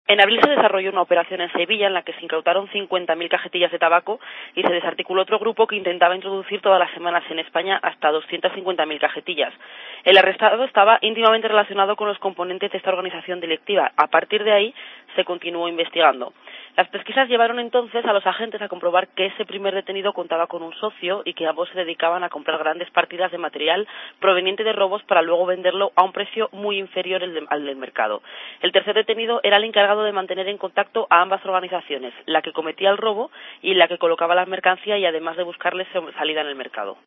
En abril se desarrolló una operación en Sevilla en la que se incautaron 50.000 cajetillas de tabaco y se desarticuló otro grupo que intentaba introducir todas las semanas en España hasta 250.000 cajetillas. El arrestado estaba íntimamente relacionado con los componentes de esta organización delictiva. A partir de ahí se continuó investigando. Las pesquisas llevaron entonces a los agentes a comprobar que ese primer detenido contaba con un socio y que ambos se dedicaban a comprar grandes partidas de material proveniente de robos para luego venderlo a un precio muy inferior al del mercado. El tercer detenido era el encargado de mantener en contacto a ambas organizaciones, la que cometía el robo y la que colocaba la mercancía y además de buscarles salida en el mercado.